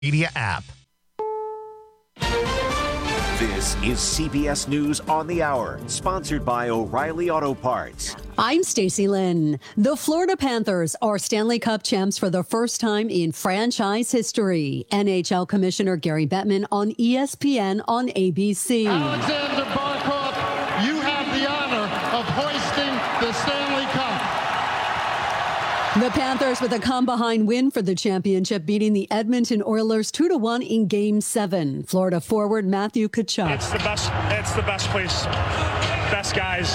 Media app. This is CBS News on the Hour, sponsored by O'Reilly Auto Parts. I'm Stacey Lynn. The Florida Panthers are Stanley Cup champs for the first time in franchise history. NHL Commissioner Gary Bettman on ESPN on ABC. Alexander Barkov, you have the honor of hoisting the Stanley Cup. The Panthers with a come-behind win for the championship, beating the Edmonton Oilers 2-1 in Game 7. Florida forward Matthew Tkachuk. It's the best place, best guys.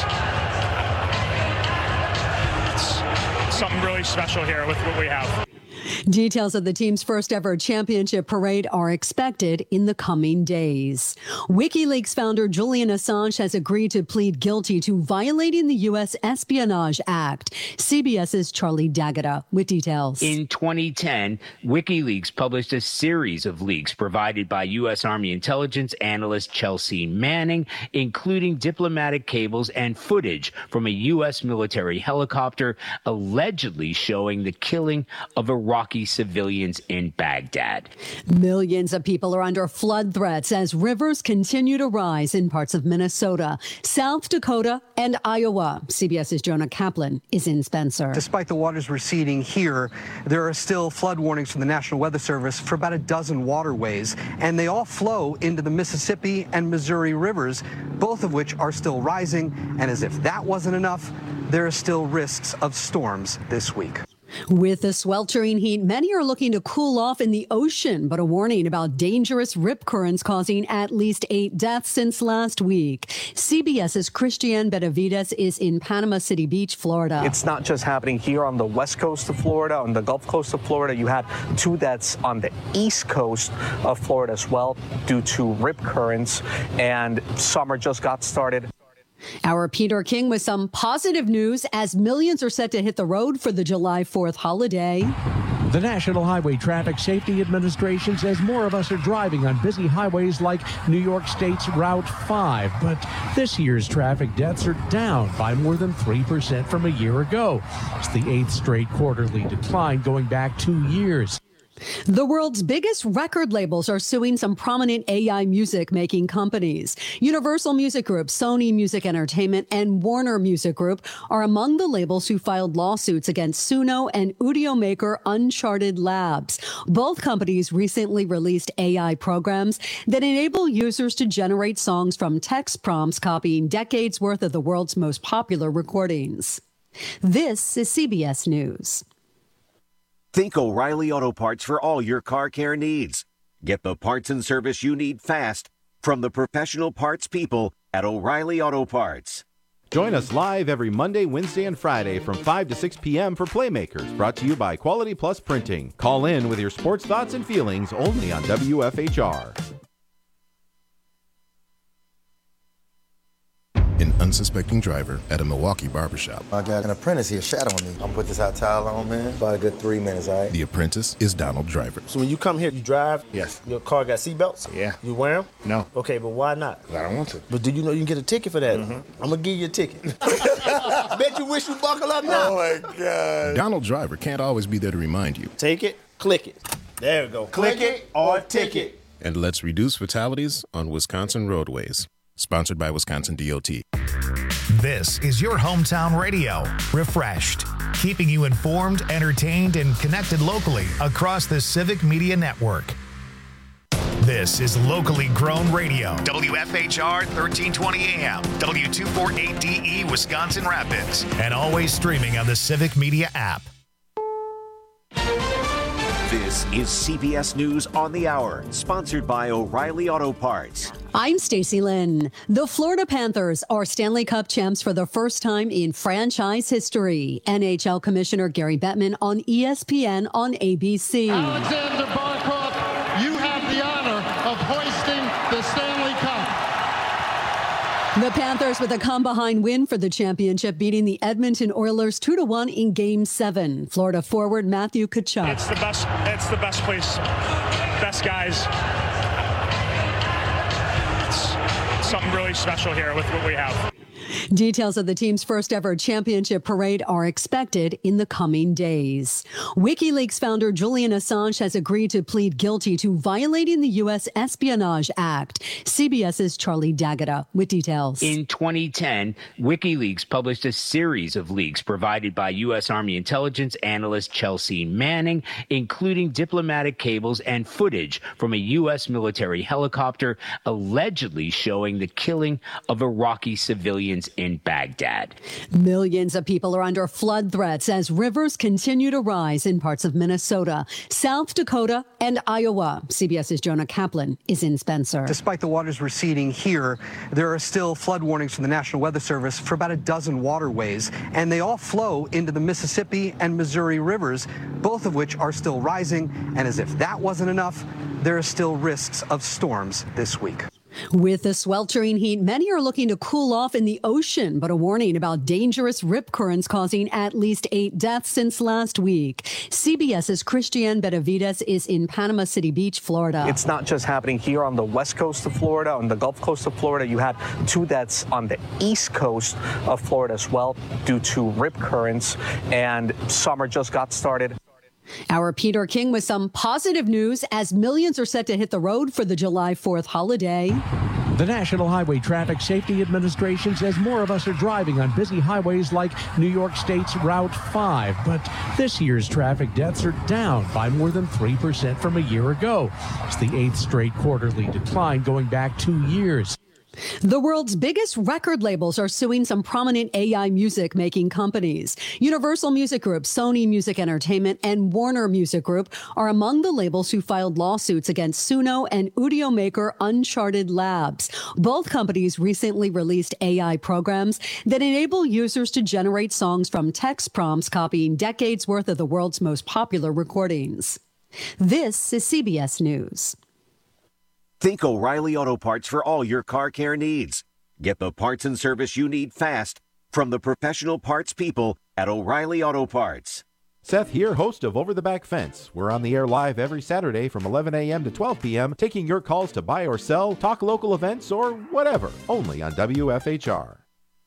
It's something really special here with what we have. Details of the team's first ever championship parade are expected in the coming days. WikiLeaks founder Julian Assange has agreed to plead guilty to violating the U.S. Espionage Act. CBS's Charlie D'Agata with details. In 2010, WikiLeaks published a series of leaks provided by U.S. Army intelligence analyst Chelsea Manning, including diplomatic cables and footage from a U.S. military helicopter allegedly showing the killing of Iraqi civilians in Baghdad. Millions of people are under flood threats as rivers continue to rise in parts of Minnesota, South Dakota, and Iowa. CBS's Jonah Kaplan is in Spencer. Despite the waters receding here, there are still flood warnings from the National Weather Service for about a dozen waterways, and they all flow into the Mississippi and Missouri rivers, both of which are still rising. And as if that wasn't enough, there are still risks of storms this week. With the sweltering heat, many are looking to cool off in the ocean, but a warning about dangerous rip currents causing at least 8 deaths since last week. CBS's Christiane Benavides is in Panama City Beach, Florida. It's not just happening here on the west coast of Florida, on the Gulf Coast of Florida. You had 2 deaths on the east coast of Florida as well due to rip currents, and summer just got started. Our Peter King with some positive news as millions are set to hit the road for the July 4th holiday. The National Highway Traffic Safety Administration says more of us are driving on busy highways like New York State's Route 5. But this year's traffic deaths are down by more than 3% from a year ago. It's the 8th straight quarterly decline going back 2 years. The world's biggest record labels are suing some prominent AI music-making companies. Universal Music Group, Sony Music Entertainment, and Warner Music Group are among the labels who filed lawsuits against Suno and audio maker Uncharted Labs. Both companies recently released AI programs that enable users to generate songs from text prompts, copying decades' worth of the world's most popular recordings. This is CBS News. Think O'Reilly Auto Parts for all your car care needs. Get the parts and service you need fast from the professional parts people at O'Reilly Auto Parts. Join us live every Monday, Wednesday, and Friday from 5 to 6 p.m. for Playmakers, brought to you by Quality Plus Printing. Call in with your sports thoughts and feelings only on WFHR. An unsuspecting driver at a Milwaukee barbershop. I got an apprentice here shadowing me. I'm gonna put this hot towel on, man. About a good 3 minutes, all right? The apprentice is Donald Driver. So when you come here, you drive? Yes. Your car got seatbelts? Yeah. You wear them? No. Okay, but why not? I don't want to. But do you know you can get a ticket for that? Mm-hmm. I'm gonna give you a ticket. Bet you wish you buckle up now. Oh my God. Donald Driver can't always be there to remind you. Take it, click it. There we go. Click it or ticket. And let's reduce fatalities on Wisconsin roadways. Sponsored by Wisconsin DOT. This is your hometown radio, Refreshed, keeping you informed, entertained, and connected locally across the Civic Media Network. This is locally grown radio, WFHR 1320 AM, W248DE Wisconsin Rapids, and always streaming on the Civic Media app. This is CBS News on the Hour, sponsored by O'Reilly Auto Parts. I'm Stacey Lynn. The Florida Panthers are Stanley Cup champs for the first time in franchise history. NHL Commissioner Gary Bettman on ESPN on ABC. Alexander Barkov, you have the honor of hoisting the Stanley Cup. The Panthers with a come-behind win for the championship, beating the Edmonton Oilers 2-1 in Game 7. Florida forward Matthew Tkachuk. It's the best place, best guys. It's something really special here with what we have. Details of the team's first ever championship parade are expected in the coming days. WikiLeaks founder Julian Assange has agreed to plead guilty to violating the U.S. Espionage Act. CBS's Charlie D'Agata with details. In 2010, WikiLeaks published a series of leaks provided by U.S. Army intelligence analyst Chelsea Manning, including diplomatic cables and footage from a U.S. military helicopter allegedly showing the killing of Iraqi civilians in Baghdad. Millions of people are under flood threats as rivers continue to rise in parts of Minnesota, South Dakota, and Iowa. CBS's Jonah Kaplan is in Spencer. Despite the waters receding here, there are still flood warnings from the National Weather Service for about a dozen waterways, and they all flow into the Mississippi and Missouri rivers, both of which are still rising. And as if that wasn't enough, there are still risks of storms this week. With the sweltering heat, many are looking to cool off in the ocean, but a warning about dangerous rip currents causing at least 8 deaths since last week. CBS's Christiane Benavides is in Panama City Beach, Florida. It's not just happening here on the west coast of Florida, on the Gulf Coast of Florida. You had 2 deaths on the east coast of Florida as well due to rip currents, and summer just got started. Our Peter King with some positive news as millions are set to hit the road for the July 4th holiday. The National Highway Traffic Safety Administration says more of us are driving on busy highways like New York State's Route 5, but this year's traffic deaths are down by more than 3% from a year ago. It's the 8th straight quarterly decline going back 2 years. The world's biggest record labels are suing some prominent AI music-making companies. Universal Music Group, Sony Music Entertainment, and Warner Music Group are among the labels who filed lawsuits against Suno and audio maker Uncharted Labs. Both companies recently released AI programs that enable users to generate songs from text prompts, copying decades' worth of the world's most popular recordings. This is CBS News. Think O'Reilly Auto Parts for all your car care needs. Get the parts and service you need fast from the professional parts people at O'Reilly Auto Parts. Seth here, host of Over the Back Fence. We're on the air live every Saturday from 11 a.m. to 12 p.m., taking your calls to buy or sell, talk local events, or whatever, only on WFHR.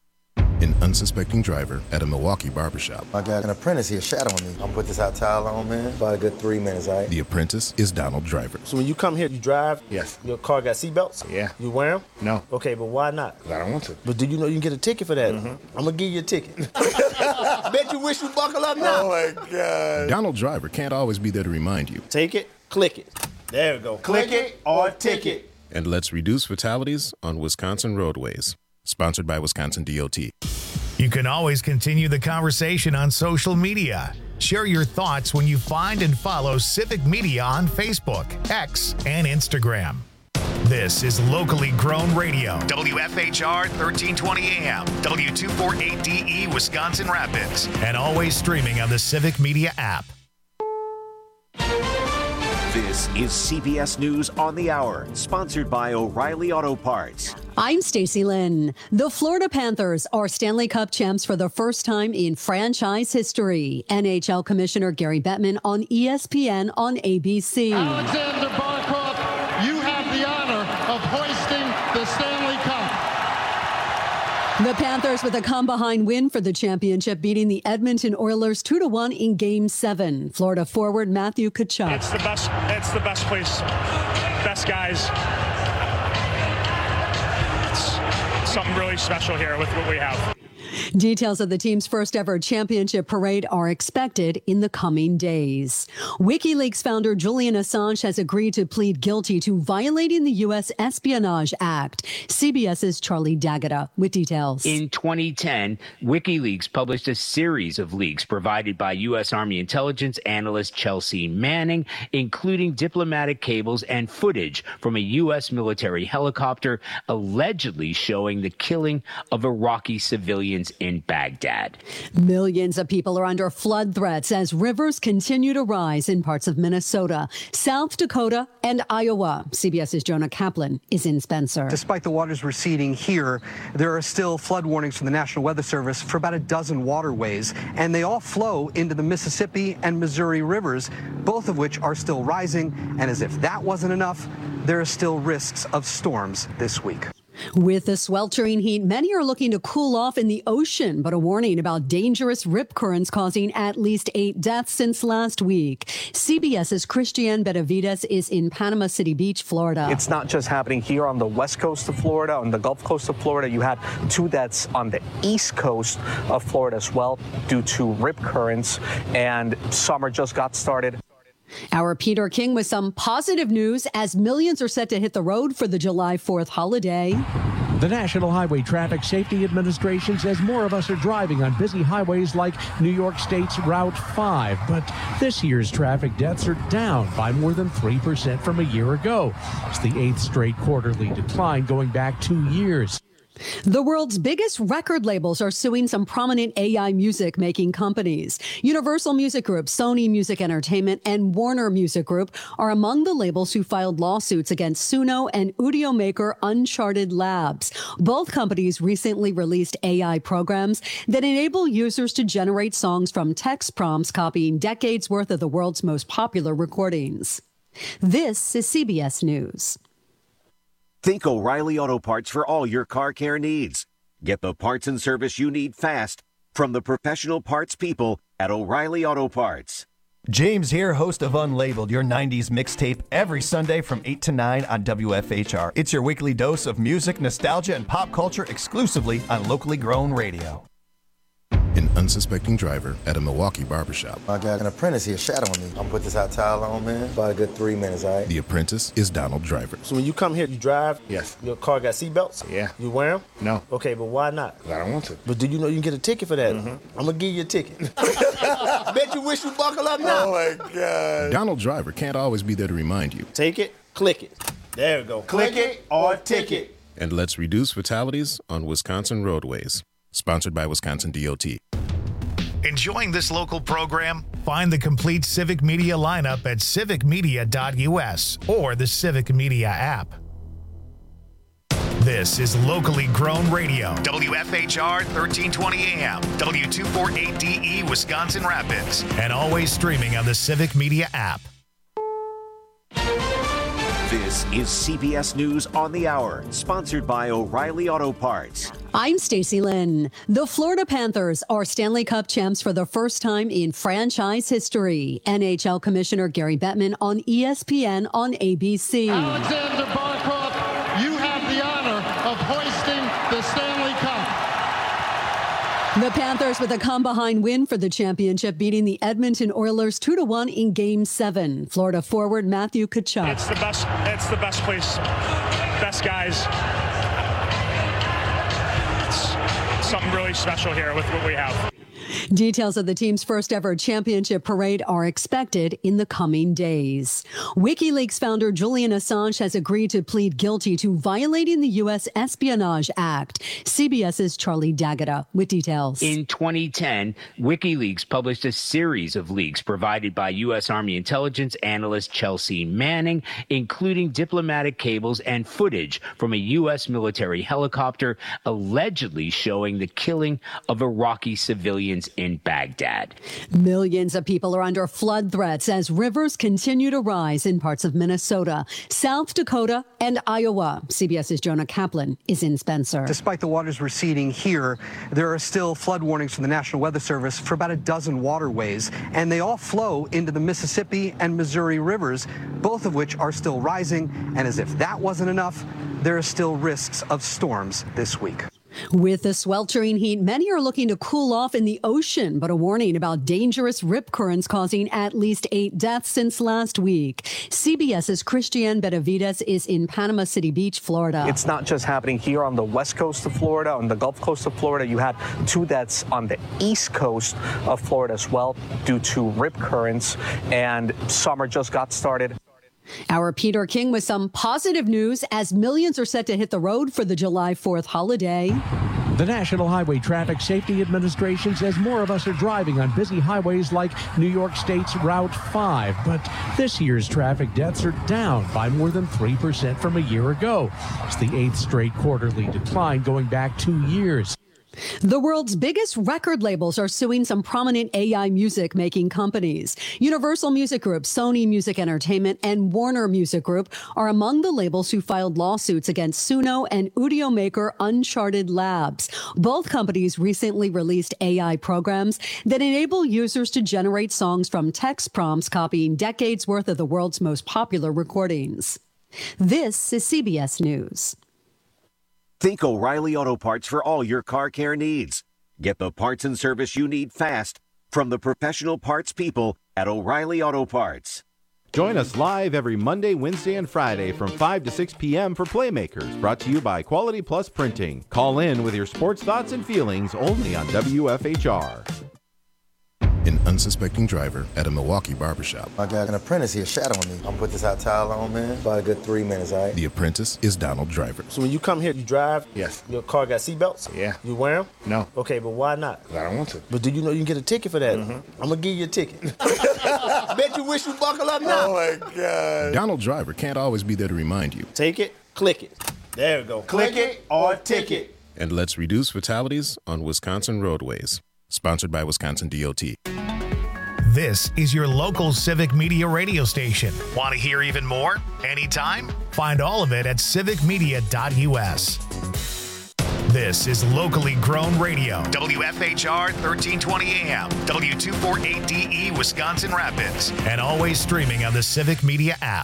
An unsuspecting driver at a Milwaukee barbershop. I got an apprentice here shadowing me. I'm put this hot towel on, man. About a good 3 minutes, all right? The apprentice is Donald Driver. So when you come here, you drive? Yes. Your car got seatbelts? Yeah. You wear them? No. Okay, but why not? Because I don't want to. But do you know you can get a ticket for that? Mm-hmm. I'm going to give you a ticket. Bet you wish you buckle up now. Oh, my God. Donald Driver can't always be there to remind you. Take it, click it. There we go. Click it or ticket. And let's reduce fatalities on Wisconsin roadways. Sponsored by Wisconsin DOT. You can always continue the conversation on social media. Share your thoughts when you find and follow Civic Media on Facebook, X, and Instagram. This is locally grown radio. WFHR 1320 AM, W248DE Wisconsin Rapids, and always streaming on the Civic Media app. This is CBS News on the Hour, sponsored by O'Reilly Auto Parts. I'm Stacey Lynn. The Florida Panthers are Stanley Cup champs for the first time in franchise history. NHL Commissioner Gary Bettman on ESPN on ABC. Alexander Barkov, you have the honor of hoisting the Stanley Cup. The Panthers with a come-behind win for the championship, beating the Edmonton Oilers 2-1 in Game 7. Florida forward Matthew Tkachuk. It's the best place, best guys. It's something really special here with what we have. Details of the team's first ever championship parade are expected in the coming days. WikiLeaks founder Julian Assange has agreed to plead guilty to violating the U.S. Espionage Act. CBS's Charlie D'Agata with details. In 2010, WikiLeaks published a series of leaks provided by U.S. Army intelligence analyst Chelsea Manning, including diplomatic cables and footage from a U.S. military helicopter allegedly showing the killing of Iraqi civilians in Baghdad. Millions of people are under flood threats as rivers continue to rise in parts of Minnesota, South Dakota, and Iowa. CBS's Jonah Kaplan is in Spencer. Despite the waters receding here, there are still flood warnings from the National Weather Service for about a dozen waterways, and they all flow into the Mississippi and Missouri rivers, both of which are still rising. And as if that wasn't enough, there are still risks of storms this week. With the sweltering heat, many are looking to cool off in the ocean, but a warning about dangerous rip currents causing at least 8 deaths since last week. CBS's Christiane Benavides is in Panama City Beach, Florida. It's not just happening here on the west coast of Florida, on the Gulf Coast of Florida. You had 2 deaths on the east coast of Florida as well due to rip currents, and summer just got started. Our Peter King with some positive news as millions are set to hit the road for the July 4th holiday. The National Highway Traffic Safety Administration says more of us are driving on busy highways like New York State's Route 5, but this year's traffic deaths are down by more than 3% from a year ago. It's the 8th straight quarterly decline going back 2 years. The world's biggest record labels are suing some prominent AI music making companies. Universal Music Group, Sony Music Entertainment, and Warner Music Group are among the labels who filed lawsuits against Suno and audio maker Uncharted Labs. Both companies recently released AI programs that enable users to generate songs from text prompts, copying decades worth of the world's most popular recordings. This is CBS News. Think O'Reilly Auto Parts for all your car care needs. Get the parts and service you need fast from the professional parts people at O'Reilly Auto Parts. James here, host of Unlabeled, your 90s mixtape, every Sunday from 8 to 9 on WFHR. It's your weekly dose of music, nostalgia, and pop culture exclusively on locally grown radio. An unsuspecting driver at a Milwaukee barbershop. I got an apprentice here shadowing me. I'm gonna put this hot towel on, man. About a good 3 minutes, all right? The apprentice is Donald Driver. So when you come here, you drive? Yes. Your car got seatbelts? Yeah. You wear them? No. Okay, but why not? I don't want to. But do you know you can get a ticket for that? I'm gonna give you a ticket. Bet you wish you buckle up now. Oh my God. Donald Driver can't always be there to remind you. Take it, click it. There we go. Click it or ticket. And let's reduce fatalities on Wisconsin roadways. Sponsored by Wisconsin DOT. Enjoying this local program? Find the complete Civic Media lineup at civicmedia.us or the Civic Media app. This is locally grown radio. WFHR 1320 AM, W248DE Wisconsin Rapids, and always streaming on the Civic Media app. This is CBS News on the Hour, sponsored by O'Reilly Auto Parts. I'm Stacey Lynn. The Florida Panthers are Stanley Cup champs for the first time in franchise history. NHL Commissioner Gary Bettman on ESPN on ABC. Alexander Barkov, you have the honor of hoisting the Stanley Cup. The Panthers with a come-behind win for the championship, beating the Edmonton Oilers 2-1 in Game 7. Florida forward Matthew Tkachuk. It's the best place, best guys. It's something really special here with what we have. Details of the team's first ever championship parade are expected in the coming days. WikiLeaks founder Julian Assange has agreed to plead guilty to violating the U.S. Espionage Act. CBS's Charlie D'Agata with details. In 2010, WikiLeaks published a series of leaks provided by U.S. Army intelligence analyst Chelsea Manning, including diplomatic cables and footage from a U.S. military helicopter allegedly showing the killing of Iraqi civilians in Baghdad. Millions of people are under flood threats as rivers continue to rise in parts of Minnesota, South Dakota, and Iowa. CBS's Jonah Kaplan is in Spencer. Despite the waters receding here, there are still flood warnings from the National Weather Service for about a dozen waterways, and they all flow into the Mississippi and Missouri rivers, both of which are still rising. And as if that wasn't enough, there are still risks of storms this week. With the sweltering heat, many are looking to cool off in the ocean, but a warning about dangerous rip currents causing at least 8 deaths since last week. CBS's Christiane Benavides is in Panama City Beach, Florida. It's not just happening here on the west coast of Florida, on the Gulf Coast of Florida. You had 2 deaths on the east coast of Florida as well due to rip currents, and summer just got started. Our Peter King with some positive news as millions are set to hit the road for the July 4th holiday. The National Highway Traffic Safety Administration says more of us are driving on busy highways like New York State's Route 5, but this year's traffic deaths are down by more than 3% from a year ago. It's the 8th straight quarterly decline going back 2 years. The world's biggest record labels are suing some prominent AI music making companies. Universal Music Group, Sony Music Entertainment, and Warner Music Group are among the labels who filed lawsuits against Suno and audio maker Uncharted Labs. Both companies recently released AI programs that enable users to generate songs from text prompts copying decades worth of the world's most popular recordings. This is CBS News. Think O'Reilly Auto Parts for all your car care needs. Get the parts and service you need fast from the professional parts people at O'Reilly Auto Parts. Join us live every Monday, Wednesday, and Friday from 5 to 6 p.m. for Playmakers, brought to you by Quality Plus Printing. Call in with your sports thoughts and feelings only on WFHR. An unsuspecting driver at a Milwaukee barbershop. I got an apprentice here shadowing me. I'm gonna put this hot towel on, man. About a good 3 minutes, all right? The apprentice is Donald Driver. So when you come here, you drive? Yes. Your car got seatbelts? Yeah. You wear them? No. Okay, but why not? I don't want to. But do you know you can get a ticket for that? Mm-hmm. I'm gonna give you a ticket. Bet you wish you buckle up now. Oh my God. Donald Driver can't always be there to remind you. Take it, click it. There we go. Click it or ticket. And let's reduce fatalities on Wisconsin roadways. Sponsored by Wisconsin DOT. This is your local Civic Media radio station. Want to hear even more? Anytime? Find all of it at civicmedia.us. This is locally grown radio. WFHR 1320 AM, W248DE Wisconsin Rapids, and always streaming on the Civic Media app.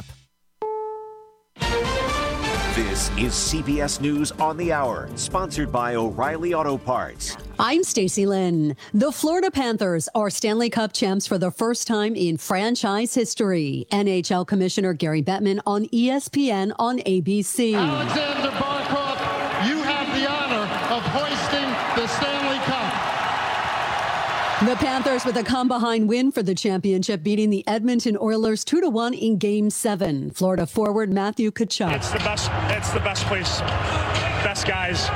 This is CBS News on the Hour, sponsored by O'Reilly Auto Parts. I'm Stacey Lynn. The Florida Panthers are Stanley Cup champs for the first time in franchise history. NHL Commissioner Gary Bettman on ESPN on ABC. Alexander Barkov, you have the honor of hoisting the Stanley Cup. The Panthers with a come-behind win for the championship, beating the Edmonton Oilers 2-1 in Game 7. Florida forward Matthew Tkachuk. It's the best place, best guys.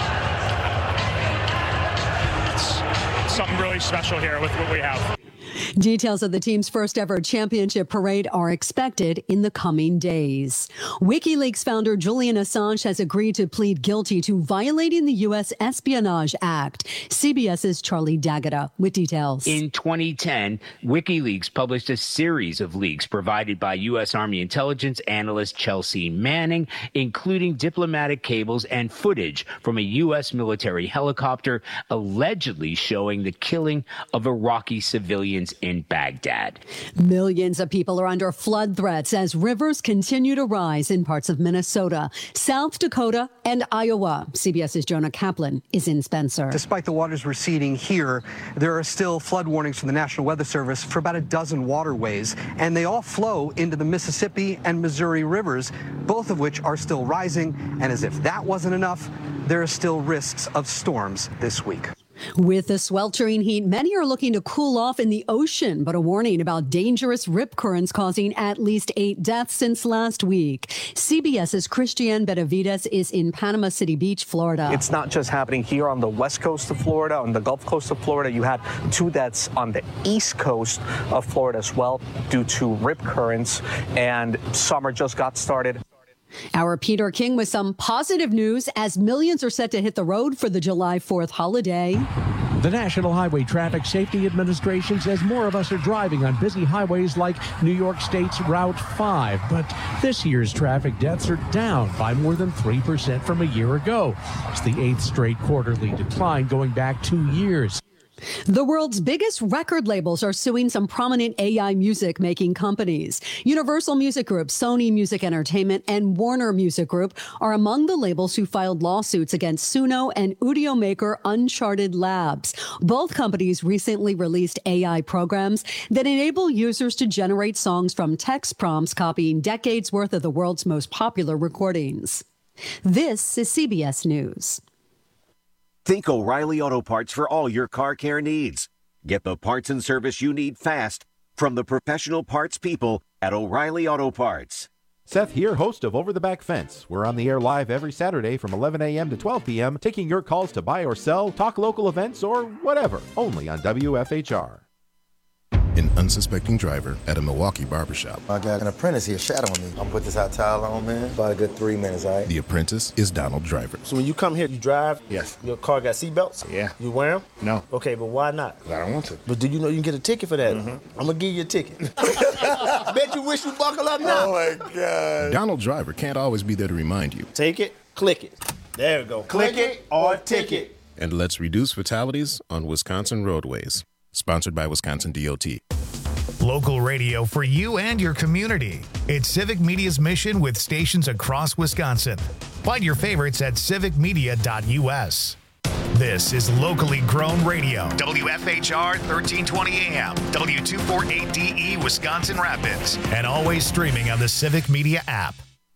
It's something really special here with what we have. Details of the team's first ever championship parade are expected in the coming days. WikiLeaks founder Julian Assange has agreed to plead guilty to violating the U.S. Espionage Act. CBS's Charlie D'Agata with details. In 2010, WikiLeaks published a series of leaks provided by U.S. Army intelligence analyst Chelsea Manning, including diplomatic cables and footage from a U.S. military helicopter allegedly showing the killing of Iraqi civilians in Baghdad. Millions of people are under flood threats as rivers continue to rise in parts of Minnesota, South Dakota, and Iowa. CBS's Jonah Kaplan is in Spencer. Despite the waters receding here, there are still flood warnings from the National Weather Service for about a dozen waterways, and they all flow into the Mississippi and Missouri rivers, both of which are still rising. And as if that wasn't enough, there are still risks of storms this week. With the sweltering heat, many are looking to cool off in the ocean, but a warning about dangerous rip currents causing at least 8 deaths since last week. CBS's Christiane Benavides is in Panama City Beach, Florida. It's not just happening here on the west coast of Florida, on the Gulf Coast of Florida. You had 2 deaths on the east coast of Florida as well due to rip currents, and summer just got started. Our Peter King with some positive news as millions are set to hit the road for the July 4th holiday. The National Highway Traffic Safety Administration says more of us are driving on busy highways like New York State's Route 5. But this year's traffic deaths are down by more than 3% from a year ago. It's the 8th straight quarterly decline going back 2 years. The world's biggest record labels are suing some prominent AI music making companies. Universal Music Group, Sony Music Entertainment, and Warner Music Group are among the labels who filed lawsuits against Suno and audio maker Uncharted Labs. Both companies recently released AI programs that enable users to generate songs from text prompts copying decades worth of the world's most popular recordings. This is CBS News. Think O'Reilly Auto Parts for all your car care needs. Get the parts and service you need fast from the professional parts people at O'Reilly Auto Parts. Seth here, host of Over the Back Fence. We're on the air live every Saturday from 11 a.m. to 12 p.m., taking your calls to buy or sell, talk local events, or whatever, only on WFHR. An unsuspecting driver at a Milwaukee barbershop. I got an apprentice here shadowing me. I'm gonna put this hot towel on, man. About a good 3 minutes, all right? The apprentice is Donald Driver. So when you come here, you drive? Yes. Your car got seatbelts? Yeah. You wear them? No. Okay, but why not? I don't want to. But do you know you can get a ticket for that? I'm gonna give you a ticket. Bet you wish you buckle up now. Oh my God. Donald Driver can't always be there to remind you. Take it, click it. There we go. Click it or ticket. And let's reduce fatalities on Wisconsin roadways. Sponsored by Wisconsin DOT. Local radio for you and your community. It's Civic Media's mission with stations across Wisconsin. Find your favorites at civicmedia.us. This is locally grown radio. WFHR 1320 AM, W248DE Wisconsin Rapids, and always streaming on the Civic Media app.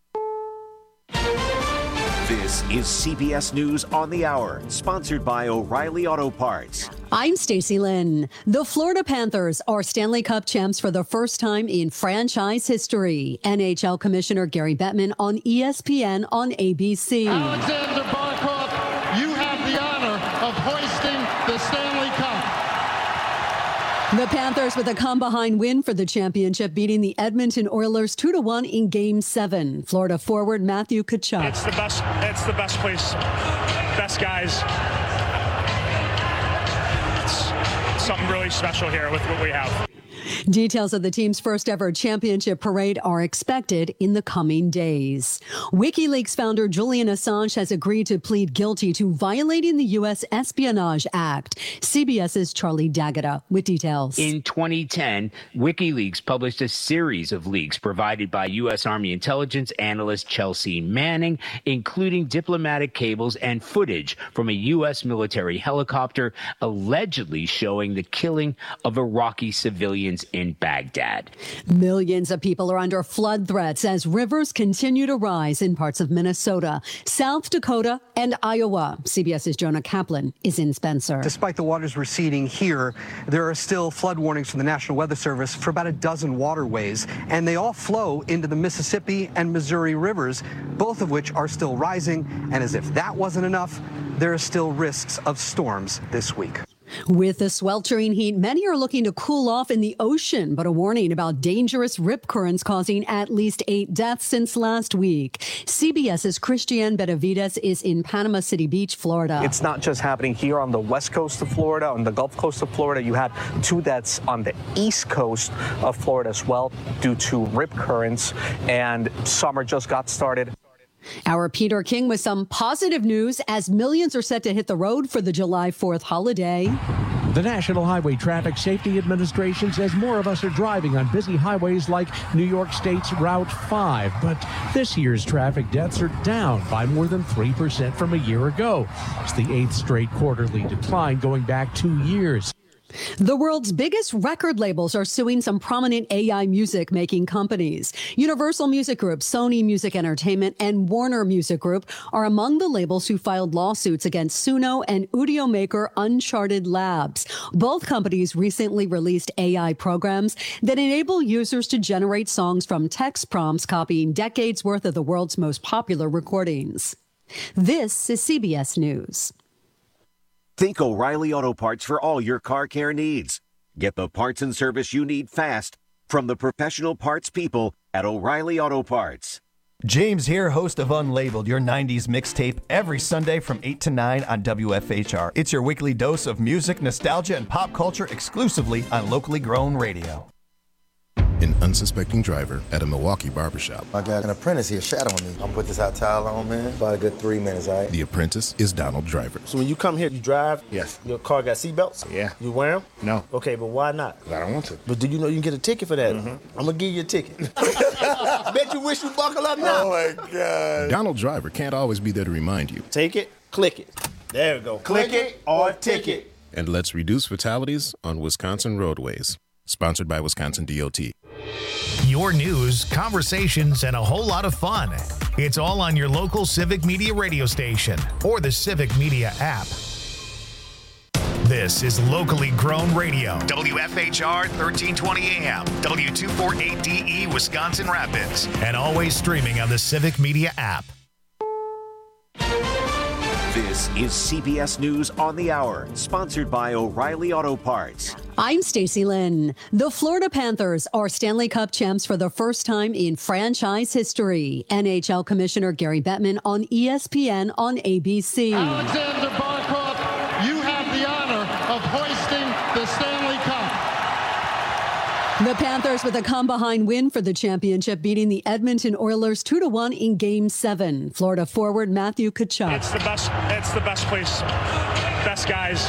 This is CBS News on the Hour, sponsored by O'Reilly Auto Parts. I'm Stacey Lynn. The Florida Panthers are Stanley Cup champs for the first time in franchise history. NHL Commissioner Gary Bettman on ESPN on ABC. Alexander Barkov, you have the honor of hoisting the Stanley Cup. The Panthers with a come-behind win for the championship, beating the Edmonton Oilers 2-1 in Game 7. Florida forward Matthew Tkachuk. It's the best place, best guys. It's something really special here with what we have. Details of the team's first ever championship parade are expected in the coming days. WikiLeaks founder Julian Assange has agreed to plead guilty to violating the U.S. Espionage Act. CBS's Charlie D'Agata with details. In 2010, WikiLeaks published a series of leaks provided by U.S. Army intelligence analyst Chelsea Manning, including diplomatic cables and footage from a U.S. military helicopter allegedly showing the killing of Iraqi civilians in Baghdad. Millions of people are under flood threats as rivers continue to rise in parts of Minnesota, South Dakota, and Iowa. CBS's Jonah Kaplan is in Spencer. Despite the waters receding here, there are still flood warnings from the National Weather Service for about a dozen waterways, and they all flow into the Mississippi and Missouri rivers, both of which are still rising. And as if that wasn't enough, there are still risks of storms this week. With the sweltering heat, many are looking to cool off in the ocean, but a warning about dangerous rip currents causing at least 8 deaths since last week. CBS's Christiane Benavides is in Panama City Beach, Florida. It's not just happening here on the west coast of Florida, on the Gulf Coast of Florida. You had 2 deaths on the east coast of Florida as well due to rip currents, and summer just got started. Our Peter King with some positive news as millions are set to hit the road for the July 4th holiday. The National Highway Traffic Safety Administration says more of us are driving on busy highways like New York State's Route 5, but this year's traffic deaths are down by more than 3% from a year ago. It's the 8th straight quarterly decline going back 2 years. The world's biggest record labels are suing some prominent AI music making companies. Universal Music Group, Sony Music Entertainment, and Warner Music Group are among the labels who filed lawsuits against Suno and audio maker Uncharted Labs. Both companies recently released AI programs that enable users to generate songs from text prompts, copying decades worth of the world's most popular recordings. This is CBS News. Think O'Reilly Auto Parts for all your car care needs. Get the parts and service you need fast from the professional parts people at O'Reilly Auto Parts. James here, host of Unlabeled, your 90s mixtape, every Sunday from 8 to 9 on WFHR. It's your weekly dose of music, nostalgia, and pop culture exclusively on locally grown radio. An unsuspecting driver at a Milwaukee barbershop. I got an apprentice here shadowing me. I'm gonna put this hot towel on, man. About a good 3 minutes, all right? The apprentice is Donald Driver. So when you come here, you drive? Yes. Your car got seatbelts? Yeah. You wear them? No. Okay, but why not? I don't want to. But do you know you can get a ticket for that? I'm gonna give you a ticket. Bet you wish you buckle up now. Oh my God. Donald Driver can't always be there to remind you. Take it, click it. There we go. Click it or ticket. And let's reduce fatalities on Wisconsin roadways. Sponsored by Wisconsin DOT. Your news, conversations, and a whole lot of fun. It's all on your local Civic Media radio station or the Civic Media app. This is locally grown radio. WFHR 1320 AM, W248DE Wisconsin Rapids, and always streaming on the Civic Media app. This is CBS News on the Hour, sponsored by O'Reilly Auto Parts. I'm Stacey Lynn. The Florida Panthers are Stanley Cup champs for the first time in franchise history. NHL Commissioner Gary Bettman on ESPN on ABC. Alexander Barkov, you have the honor of hoisting the Stanley Cup. The Panthers with a come-behind win for the championship, beating the Edmonton Oilers 2-1 in Game 7. Florida forward Matthew Tkachuk. It's the best place, best guys.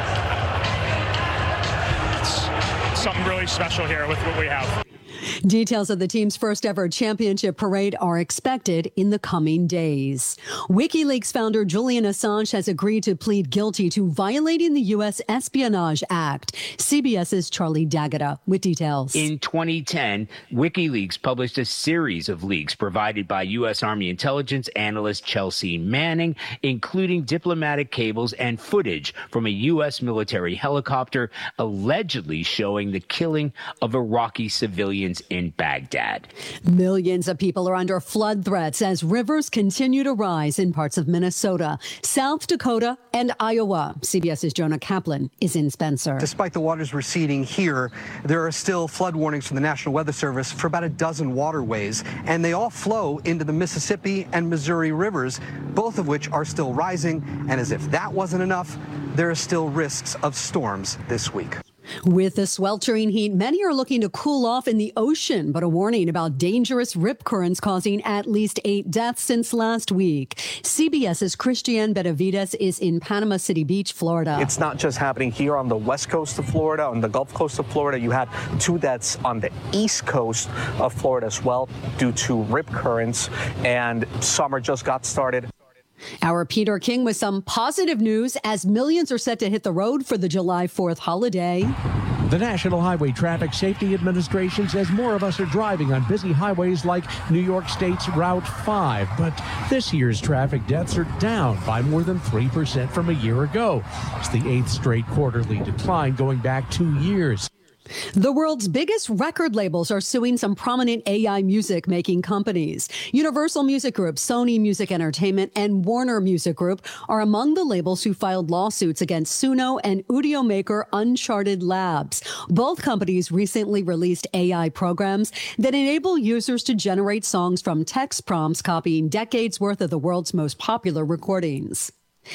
It's something really special here with what we have. Details of the team's first ever championship parade are expected in the coming days. WikiLeaks founder Julian Assange has agreed to plead guilty to violating the U.S. Espionage Act. CBS's Charlie D'Agata with details. In 2010, WikiLeaks published a series of leaks provided by U.S. Army intelligence analyst Chelsea Manning, including diplomatic cables and footage from a U.S. military helicopter allegedly showing the killing of Iraqi civilians in Baghdad. Millions of people are under flood threats as rivers continue to rise in parts of Minnesota, South Dakota, and Iowa. CBS's Jonah Kaplan is in Spencer. Despite the waters receding here, there are still flood warnings from the National Weather Service for about a dozen waterways, and they all flow into the Mississippi and Missouri rivers, both of which are still rising. And as if that wasn't enough, there are still risks of storms this week. With the sweltering heat, many are looking to cool off in the ocean, but a warning about dangerous rip currents causing at least 8 deaths since last week. CBS's Christiane Benavides is in Panama City Beach, Florida. It's not just happening here on the west coast of Florida, on the Gulf Coast of Florida. You had 2 deaths on the east coast of Florida as well due to rip currents, and summer just got started. Our Peter King with some positive news as millions are set to hit the road for the July 4th holiday. The National Highway Traffic Safety Administration says more of us are driving on busy highways like New York State's Route 5. But this year's traffic deaths are down by more than 3% from a year ago. It's the 8th straight quarterly decline going back 2 years. The world's biggest record labels are suing some prominent AI music making companies. Universal Music Group, Sony Music Entertainment, and Warner Music Group are among the labels who filed lawsuits against Suno and audio maker Uncharted Labs. Both companies recently released AI programs that enable users to generate songs from text prompts, copying decades worth of the world's most popular recordings.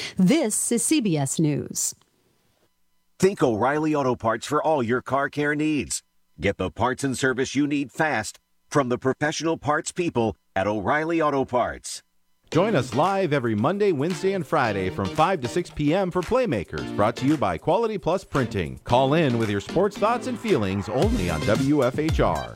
This is CBS News. Think O'Reilly Auto Parts for all your car care needs. Get the parts and service you need fast from the professional parts people at O'Reilly Auto Parts. Join us live every Monday, Wednesday, and Friday from 5 to 6 p.m. for Playmakers, brought to you by Quality Plus Printing. Call in with your sports thoughts and feelings only on WFHR.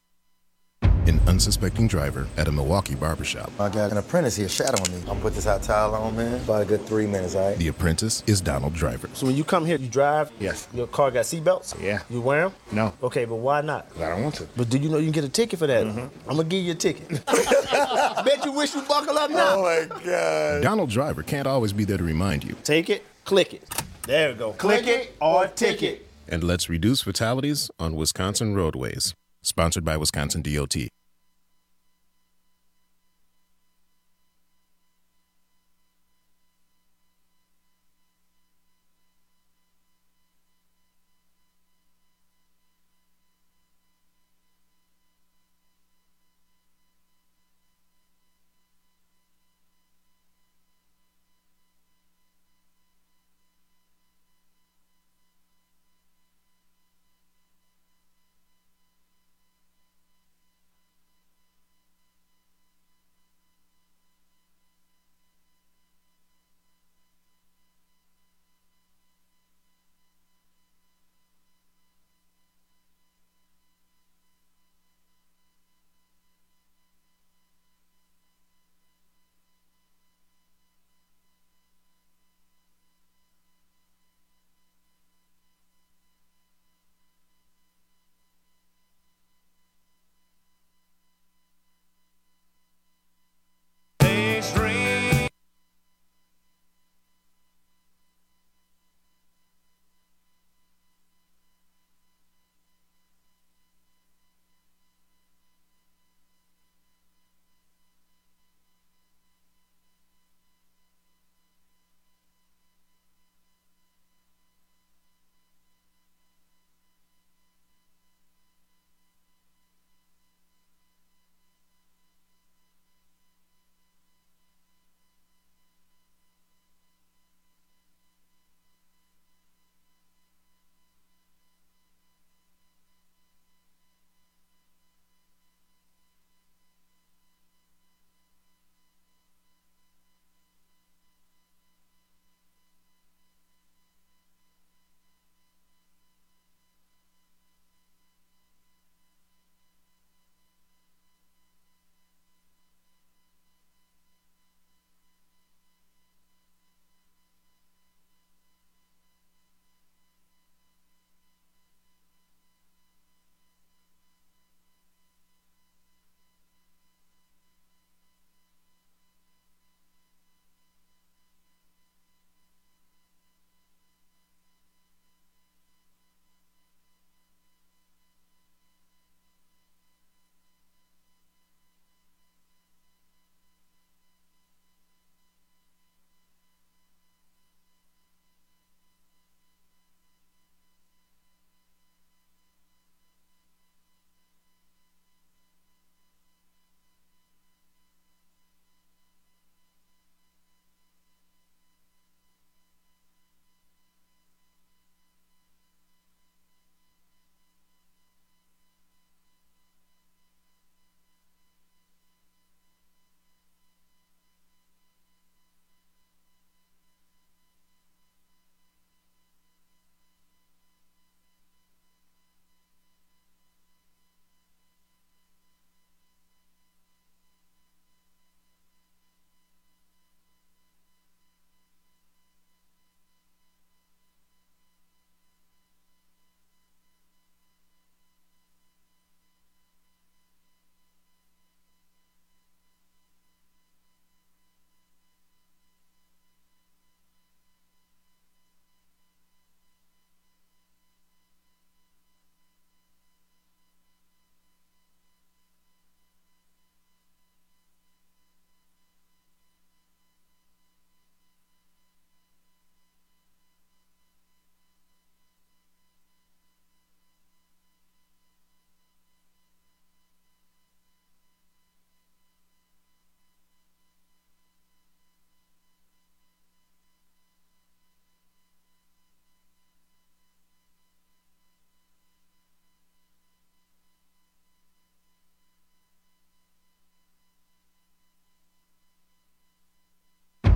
An unsuspecting driver at a Milwaukee barbershop. I got an apprentice here shadowing me. I'm gonna put this hot towel on, man. About a good 3 minutes, all right? The apprentice is Donald Driver. So when you come here, you drive? Yes. Your car got seatbelts? Yeah. You wear them? No. Okay, but why not? I don't want to. But do you know you can get a ticket for that? Mm-hmm. I'm gonna give you a ticket. Bet you wish you buckle up now. Oh my God. Donald Driver can't always be there to remind you. Take it, click it. There we go. Click it or ticket. And let's reduce fatalities on Wisconsin roadways. Sponsored by Wisconsin DOT.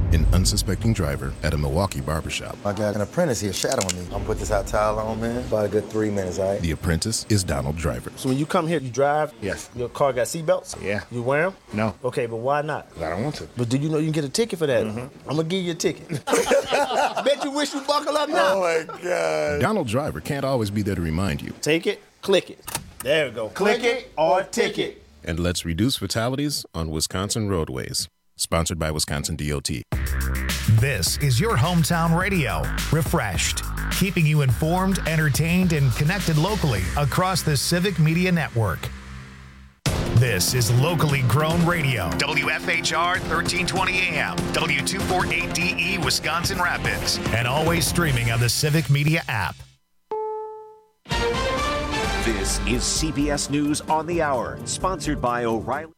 An unsuspecting driver at a Milwaukee barbershop. I got an apprentice here shadowing me. I'm gonna put this hot towel on, man. About a good 3 minutes, all right? The apprentice is Donald Driver. So when you come here, you drive? Yes. Your car got seatbelts? Yeah. You wear them? No. Okay, but why not? I don't want to. But do you know you can get a ticket for that? I'm gonna give you a ticket. Bet you wish you buckle up now. Oh my God. Donald Driver can't always be there to remind you. Take it, click it. There we go. Click it or ticket. And let's reduce fatalities on Wisconsin roadways. Sponsored by Wisconsin DOT. This is your hometown radio, Refreshed, keeping you informed, entertained, and connected locally across the Civic Media Network. This is locally grown radio, WFHR 1320 AM, W248DE Wisconsin Rapids, and always streaming on the Civic Media app. This is CBS News on the Hour, sponsored by O'Reilly.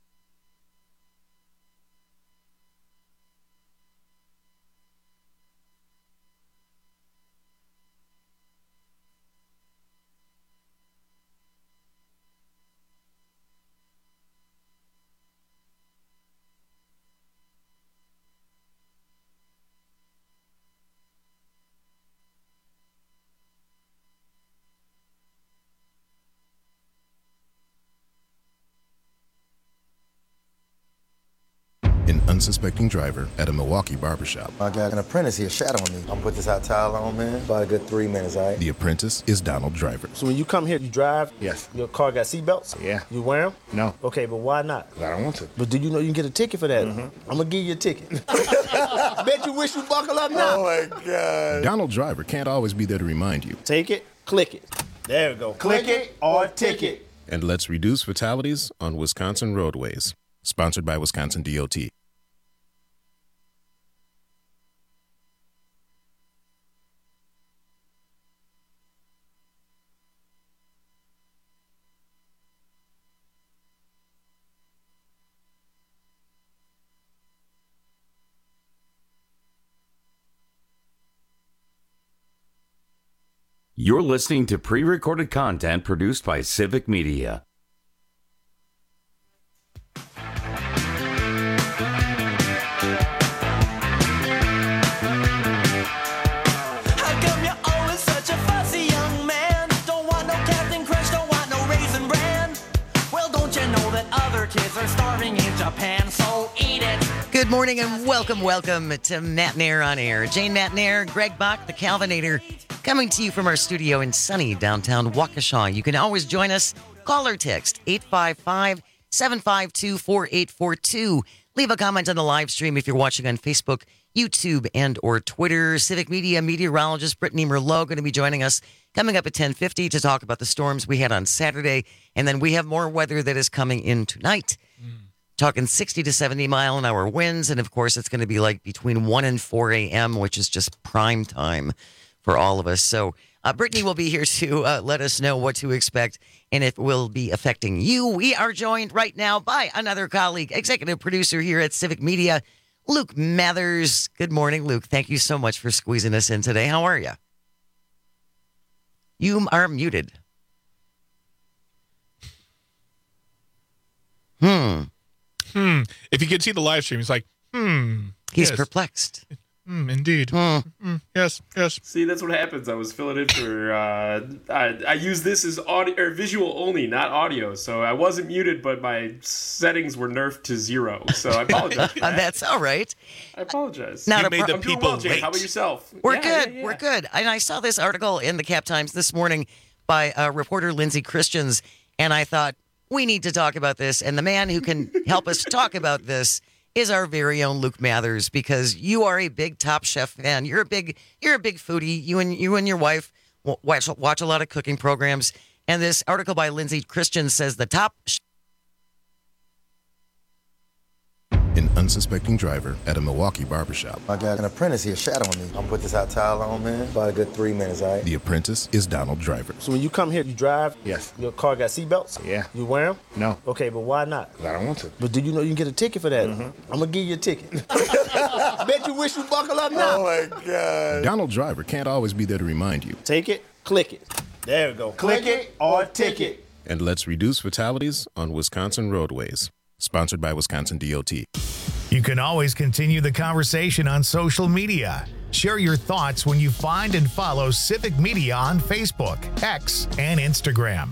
An unsuspecting driver at a Milwaukee barbershop. I got an apprentice here shadowing me. I'm gonna put this hot towel on, man. About a good 3 minutes, all right? The apprentice is Donald Driver. So when you come here, you drive? Yes. Your car got seatbelts? Yeah. You wear them? No. Okay, but why not? I don't want to. But do you know you can get a ticket for that? I'm gonna give you a ticket. Bet you wish you buckle up now. Oh my God. Donald Driver can't always be there to remind you. Take it, click it. There we go. Click it or ticket. And let's reduce fatalities on Wisconsin roadways. Sponsored by Wisconsin DOT. You're listening to pre-recorded content produced by Civic Media. How come you're always such a fussy young man? Don't want no Captain Crunch, don't want no Raisin Bran. Well, don't you know that other kids are starving in Japan, so eat it. Good morning and welcome to Matt Nair on Air. Jane Matt Nair, Greg Bach, the Calvinator, coming to you from our studio in sunny downtown Waukesha. You can always join us. Call or text 855-752-4842. Leave a comment on the live stream if you're watching on Facebook, YouTube, and or Twitter. Civic Media meteorologist Brittany Merlot going to be joining us coming up at 10:50 to talk about the storms we had on Saturday. And then we have more weather that is coming in tonight. Talking 60 to 70 mile an hour winds. And of course, it's going to be like between 1 and 4 a.m., which is just prime time for all of us. So Brittany will be here to let us know what to expect and if it will be affecting you. We are joined right now by another colleague, executive producer here at Civic Media, Luke Mathers. Good morning, Luke. Thank you so much for squeezing us in today. How are you? You are muted. If you could see the live stream, he's like, He's yes. perplexed. Indeed. Yes. See, that's what happens. I was filling in for. I use this as audio or visual only, not audio. So I wasn't muted, but my settings were nerfed to 0. So I apologize. For that. That's all right. I apologize. Not I'm doing well, Jay. wait. How about yourself? We're good. We're good. And I saw this article in the Cap Times this morning by reporter Lindsay Christians, and I thought we need to talk about this. And the man who can help us talk about this is our very own Luke Mathers, because you are a big Top Chef fan. You're a big foodie. You and your wife watch a lot of cooking programs. And this article by Lindsay Christian says the top. An unsuspecting driver at a Milwaukee barbershop. I got an apprentice here shadowing me. I'm gonna put this hot towel on, man. About a good 3 minutes, all right? The apprentice is Donald Driver. So when you come here, you drive? Yes. Your car got seatbelts? Yeah. You wear them? No. Okay, but why not? I don't want to. But do you know you can get a ticket for that? I'm gonna give you a ticket. Bet you wish you buckle up now. Oh my God. Donald Driver can't always be there to remind you. Take it, click it. There we go. Click it or ticket. And let's reduce fatalities on Wisconsin roadways. Sponsored by Wisconsin DOT. You can always continue the conversation on social media. Share your thoughts when you find and follow Civic Media on Facebook, X, and Instagram.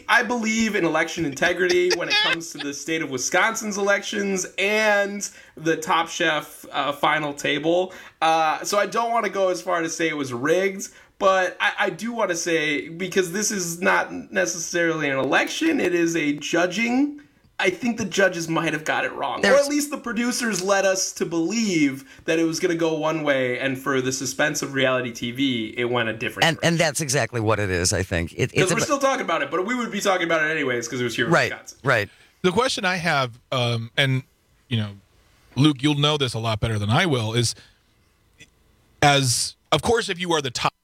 I believe in election integrity when it comes to the state of Wisconsin's elections and the Top Chef final table. So I don't want to go as far to say it was rigged, but I do want to say, because this is not necessarily an election, it is a judging. I think the judges might have got it wrong. Or at least the producers led us to believe that it was going to go one way, and for the suspense of reality TV, it went a different direction. And that's exactly what it is, I think. Because we're still talking about it, but we would be talking about it anyways because it was here in Wisconsin. Right. The question I have, and, Luke, you'll know this a lot better than I will, is of course, if you are the top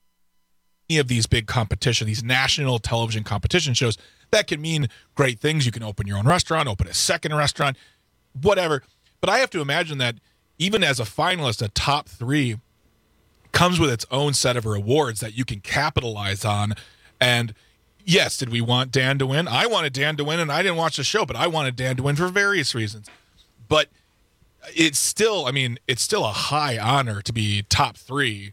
of these big competition, these national television competition shows, that can mean great things. You can open your own restaurant, open a second restaurant, whatever. But I have to imagine that even as a finalist, a top 3 comes with its own set of rewards that you can capitalize on. And yes, did we want Dan to win? I wanted Dan to win, and I didn't watch the show, but I wanted Dan to win for various reasons. But it's still, it's still a high honor to be top 3.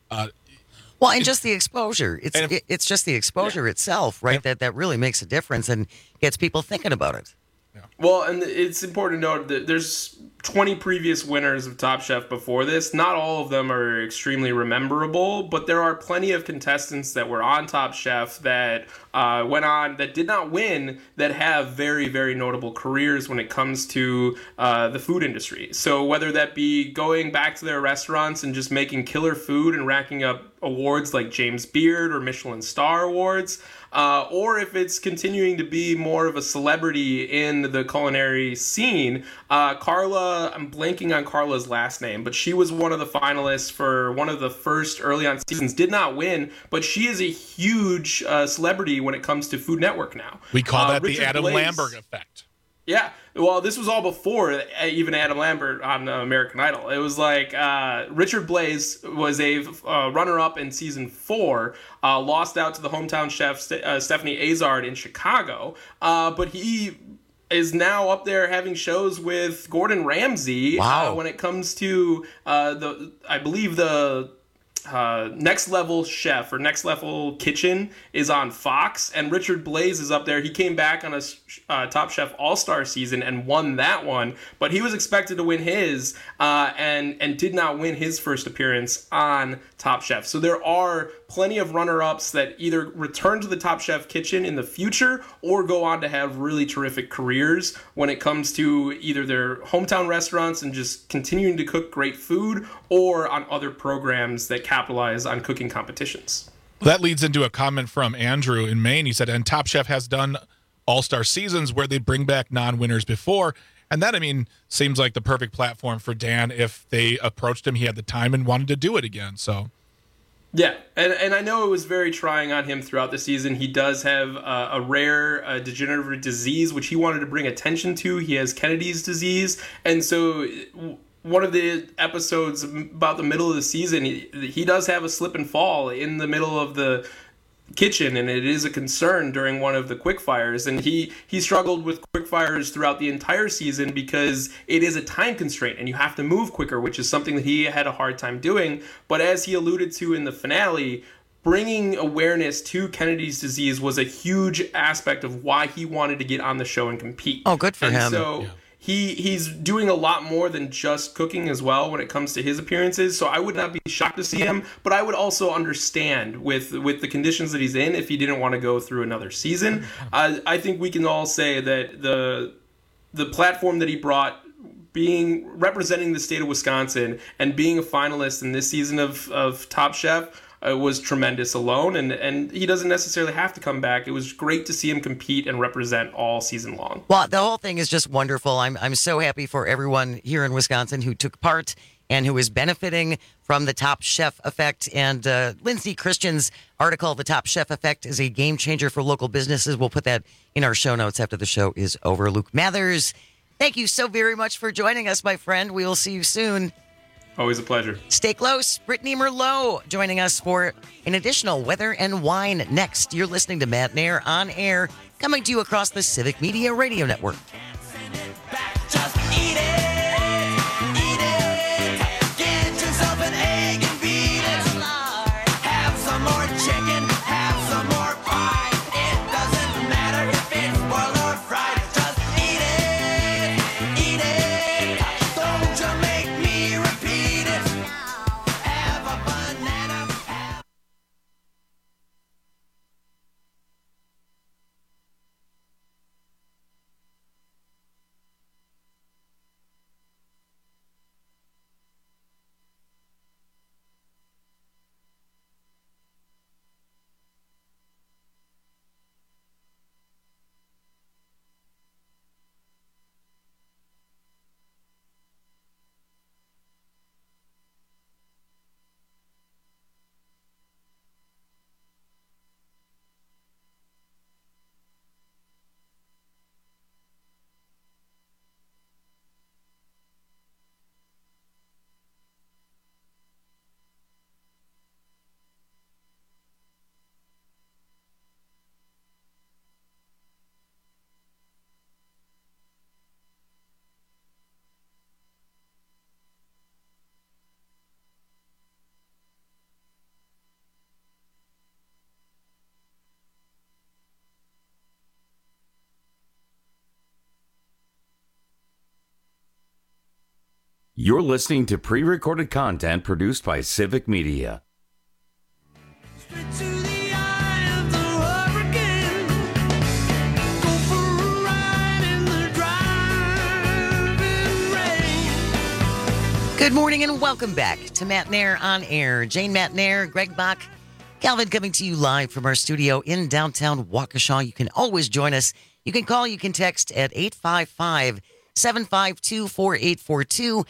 Well, and just the exposure. It's just the exposure itself, right? That really makes a difference and gets people thinking about it. Well, and it's important to note that there's 20 previous winners of Top Chef before this. Not all of them are extremely rememberable, but there are plenty of contestants that were on Top Chef that went on, that did not win, that have very, very notable careers when it comes to the food industry. So whether that be going back to their restaurants and just making killer food and racking up awards like James Beard or Michelin Star Awards, or if it's continuing to be more of a celebrity in the culinary scene. Carla, I'm blanking on Carla's last name, but she was one of the finalists for one of the first early on seasons, did not win, but she is a huge celebrity when it comes to Food Network now. We call that Richard the Adam Blais. Lambert effect. Yeah, well, this was all before even Adam Lambert on American Idol. It was like Richard Blais was a runner-up in season 4, lost out to the hometown chef Stephanie Azard in Chicago, but he is now up there having shows with Gordon Ramsay. Wow. When it comes to I believe the Next Level Chef or Next Level Kitchen is on Fox, and Richard Blais is up there. He came back on a Top Chef All-Star season and won that one, but he was expected to win his and did not win his first appearance on Top Chef. So there are plenty of runner-ups that either return to the Top Chef kitchen in the future or go on to have really terrific careers when it comes to either their hometown restaurants and just continuing to cook great food, or on other programs that capitalize on cooking competitions. That leads into a comment from Andrew in Maine. He said, and Top Chef has done all-star seasons where they bring back non-winners before. And that, seems like the perfect platform for Dan. If they approached him, he had the time and wanted to do it again. So, yeah, and I know it was very trying on him throughout the season. He does have a rare degenerative disease, which he wanted to bring attention to. He has Kennedy's disease. And so one of the episodes about the middle of the season, he does have a slip and fall in the middle of the kitchen, and it is a concern during one of the quickfires, and he struggled with quickfires throughout the entire season because it is a time constraint and you have to move quicker, which is something that he had a hard time doing. But as he alluded to in the finale, bringing awareness to Kennedy's disease was a huge aspect of why he wanted to get on the show and compete. Oh, good for him. So he's doing a lot more than just cooking as well when it comes to his appearances. So I would not be shocked to see him, but I would also understand with the conditions that he's in if he didn't want to go through another season. I think we can all say that the platform that he brought, representing the state of Wisconsin and being a finalist in this season of Top Chef, was tremendous alone, and he doesn't necessarily have to come back. It was great to see him compete and represent all season long. Well, the whole thing is just wonderful. I'm so happy for everyone here in Wisconsin who took part and who is benefiting from the Top Chef effect. And Lindsay Christian's article, The Top Chef Effect is a Game Changer for Local Businesses. We'll put that in our show notes after the show is over. Luke Mathers, thank you so very much for joining us, my friend. We will see you soon. Always a pleasure. Stay close. Brittany Merlot joining us for an additional Weather and Wine next. You're listening to Matt Nair on air, coming to you across the Civic Media Radio Network. Just eat it, get yourself an egg and beat it. Have some more chicken, have some more pie. It doesn't You're listening to pre-recorded content produced by Civic Media. Good morning and welcome back to Matt Nair on Air. Jane Matt Nair, Greg Bach, Calvin coming to you live from our studio in downtown Waukesha. You can always join us. You can call, you can text at 855-752-4842,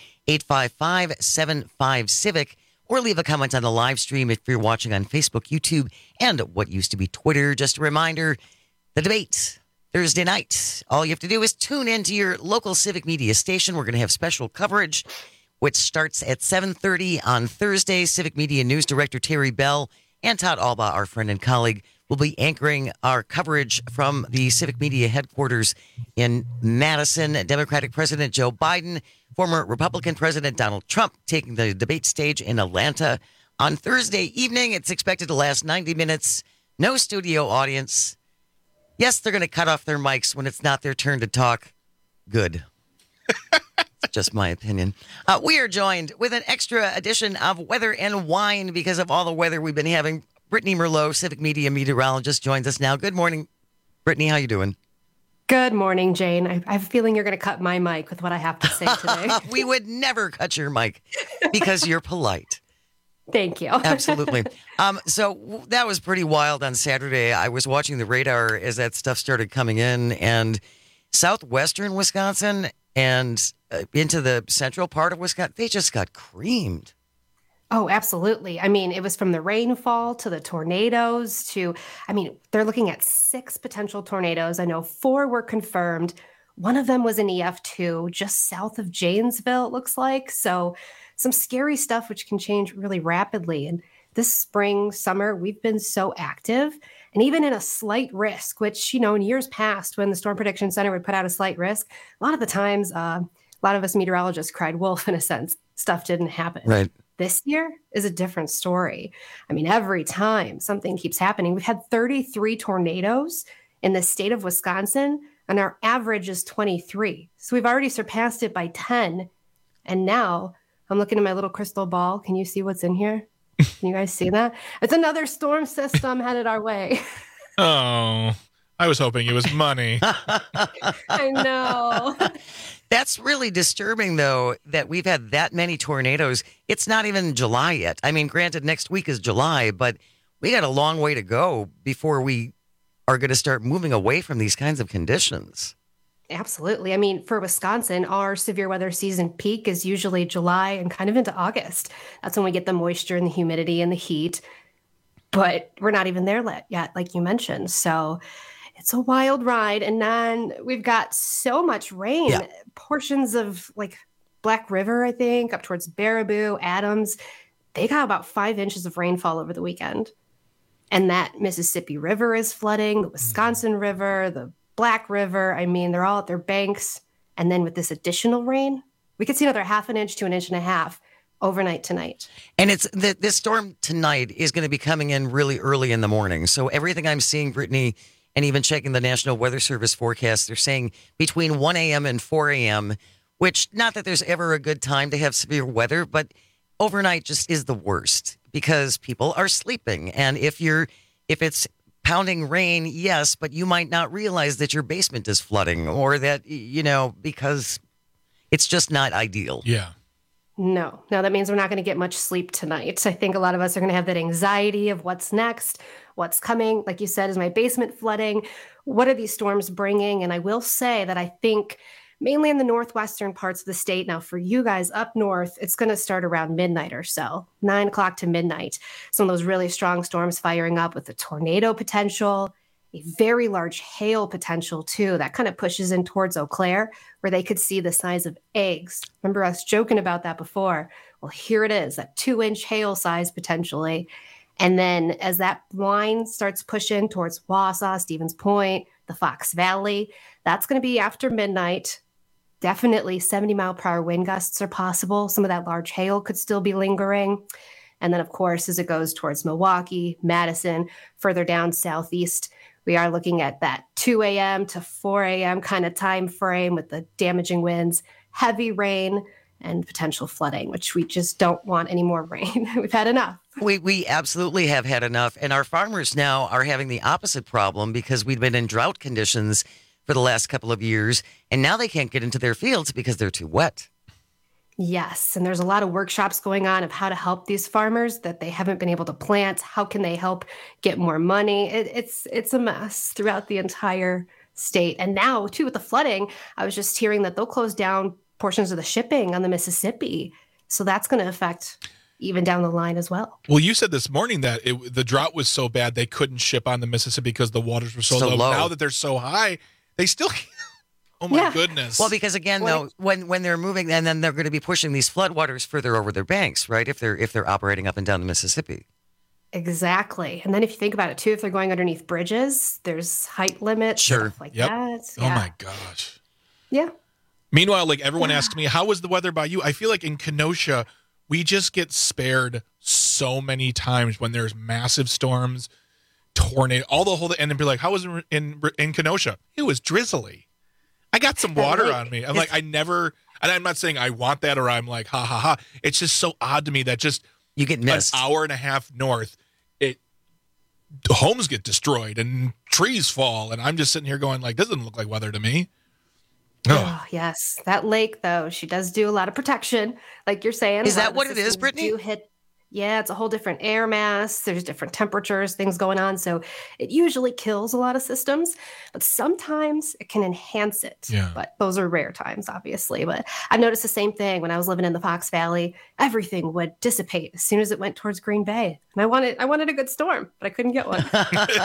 855-75-CIVIC, or leave a comment on the live stream if you're watching on Facebook, YouTube, and what used to be Twitter. Just a reminder, the debate Thursday night. All you have to do is tune into your local Civic Media station. We're going to have special coverage, which starts at 7:30 on Thursday. Civic Media News Director Terry Bell and Todd Alba, our friend and colleague, will be anchoring our coverage from the Civic Media headquarters in Madison. Democratic President Joe Biden, former Republican President Donald Trump taking the debate stage in Atlanta on Thursday evening. It's expected to last 90 minutes. No studio audience. Yes, they're going to cut off their mics when it's not their turn to talk. Good. Just my opinion. We are joined with an extra edition of Weather and Wine because of all the weather we've been having. Brittany Merlot, Civic Media meteorologist, joins us now. Good morning, Brittany. How you doing? Good morning, Jane. I have a feeling you're going to cut my mic with what I have to say today. We would never cut your mic because you're polite. Thank you. Absolutely. So that was pretty wild on Saturday. I was watching the radar as that stuff started coming in, and southwestern Wisconsin and into the central part of Wisconsin, they just got creamed. Oh, absolutely. I mean, it was from the rainfall to the tornadoes to, they're looking at 6 potential tornadoes. I know 4 were confirmed. One of them was in EF2, just south of Janesville, it looks like. So some scary stuff, which can change really rapidly. And this spring, summer, we've been so active. And even in a slight risk, which, in years past, when the Storm Prediction Center would put out a slight risk, a lot of the times, a lot of us meteorologists cried wolf in a sense. Stuff didn't happen. Right. This year is a different story. Every time something keeps happening, we've had 33 tornadoes in the state of Wisconsin, and our average is 23. So we've already surpassed it by 10. And now I'm looking at my little crystal ball. Can you see what's in here? Can you guys see that? It's another storm system headed our way. Oh, I was hoping it was money. I know. That's really disturbing, though, that we've had that many tornadoes. It's not even July yet. Granted, next week is July, but we got a long way to go before we are going to start moving away from these kinds of conditions. Absolutely. For Wisconsin, our severe weather season peak is usually July and kind of into August. That's when we get the moisture and the humidity and the heat. But we're not even there yet, like you mentioned. So it's a wild ride. And then we've got so much rain. Yeah. Portions of Black River, I think, up towards Baraboo, Adams, they got about 5 inches of rainfall over the weekend. And that Mississippi River is flooding, the Wisconsin River, the Black River. They're all at their banks. And then with this additional rain, we could see another 1/2 inch to 1.5 inches overnight tonight. And it's this storm tonight is going to be coming in really early in the morning. So everything I'm seeing, Brittany, and even checking the National Weather Service forecast, they're saying between 1 a.m. and 4 a.m., which not that there's ever a good time to have severe weather, but overnight just is the worst because people are sleeping. And if it's pounding rain, yes, but you might not realize that your basement is flooding or that, because it's just not ideal. Yeah. No, that means we're not going to get much sleep tonight. I think a lot of us are going to have that anxiety of what's next, what's coming. Like you said, is my basement flooding? What are these storms bringing? And I will say that I think mainly in the northwestern parts of the state. Now, for you guys up north, it's going to start around midnight or so, 9 o'clock to midnight. Some of those really strong storms firing up with the tornado potential, a very large hail potential, too. That kind of pushes in towards Eau Claire, where they could see the size of eggs. Remember us joking about that before? Well, here it is, that 2-inch hail size potentially. And then as that line starts pushing towards Wausau, Stevens Point, the Fox Valley, that's going to be after midnight. Definitely 70-mile-per-hour wind gusts are possible. Some of that large hail could still be lingering. And then, of course, as it goes towards Milwaukee, Madison, further down southeast, we are looking at that 2 a.m. to 4 a.m. kind of time frame with the damaging winds, heavy rain, and potential flooding, which we just don't want any more rain. We've had enough. We absolutely have had enough. And our farmers now are having the opposite problem because we've been in drought conditions for the last couple of years. And now they can't get into their fields because they're too wet. Yes. And there's a lot of workshops going on of how to help these farmers that they haven't been able to plant. How can they help get more money? It's a mess throughout the entire state. And now, too, with the flooding, I was just hearing that they'll close down portions of the shipping on the Mississippi. So that's going to affect even down the line as well. Well, you said this morning that the drought was so bad they couldn't ship on the Mississippi because the waters were so low. Now that they're so high, they still can't. Oh, my goodness. Well, because again, though, when they're moving, and then they're going to be pushing these floodwaters further over their banks, right, if they're operating up and down the Mississippi. Exactly. And then if you think about it, too, if they're going underneath bridges, there's height limits, stuff like that. Oh, my gosh. Yeah. Meanwhile, like everyone asks me, how was the weather by you? I feel like in Kenosha, we just get spared so many times when there's massive storms, tornado, all the whole thing. And then be like, how was it in Kenosha? It was drizzly. I got some water on me. I'm like, and I'm not saying I want that or I'm like, ha, ha, ha. It's just so odd to me that just you get missed. An hour and a half north, homes get destroyed and trees fall. And I'm just sitting here going like, this doesn't look like weather to me. Oh, yes. That lake, though, she does do a lot of protection, like you're saying. Is that what it is, Brittany? Yeah, it's a whole different air mass. There's different temperatures, things going on. So it usually kills a lot of systems, but sometimes it can enhance it. Yeah. But those are rare times, obviously. But I noticed the same thing when I was living in the Fox Valley. Everything would dissipate as soon as it went towards Green Bay. And I wanted a good storm, but I couldn't get one.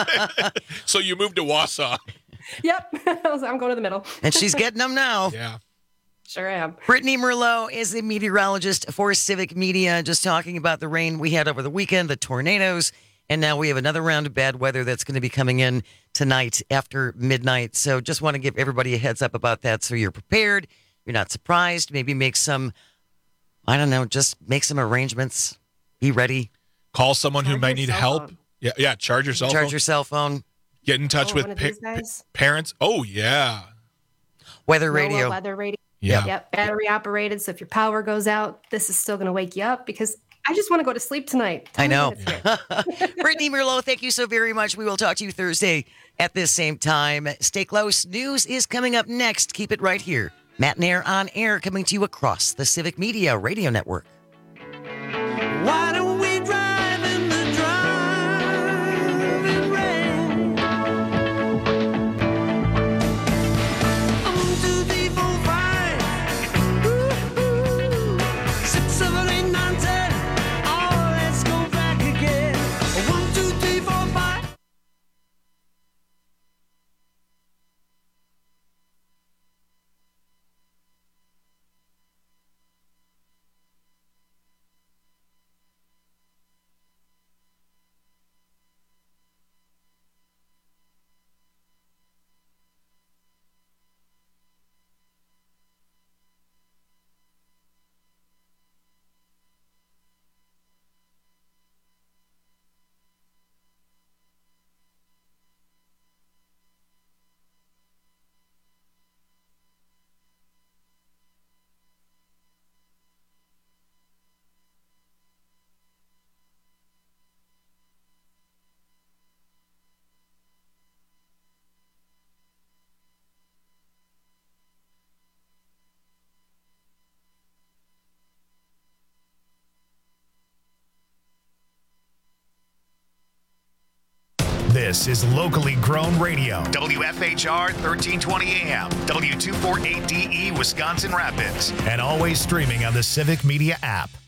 So you moved to Wausau. Yep. I'm going to the middle. And she's getting them now. Yeah. Sure am. Brittany Merlot is the meteorologist for Civic Media, just talking about the rain we had over the weekend, the tornadoes, and now we have another round of bad weather that's going to be coming in tonight after midnight. So just want to give everybody a heads up about that so you're prepared, you're not surprised, maybe make some, just make some arrangements, be ready. Call someone who might need help. Yeah, charge your cell phone. Charge your cell phone. Get in touch with parents. Oh, yeah. Weather radio. Weather radio. Yeah. Yep. Battery operated. So if your power goes out, this is still going to wake you up because I just want to go to sleep tonight. I know. Brittany Merlot, thank you so very much. We will talk to you Thursday at this same time. Stay close. News is coming up next. Keep it right here. Matt Nair on air, coming to you across the Civic Media Radio Network. Why don't we drive in the driving rain? 1, 2, 3, 4, 5. Ooh, 6, 7, 8, 9, 10. Oh, let's go back again. 1, 2, 3, 4, 5. This is locally grown radio. WFHR 1320 AM, W248DE Wisconsin Rapids, and always streaming on the Civic Media app.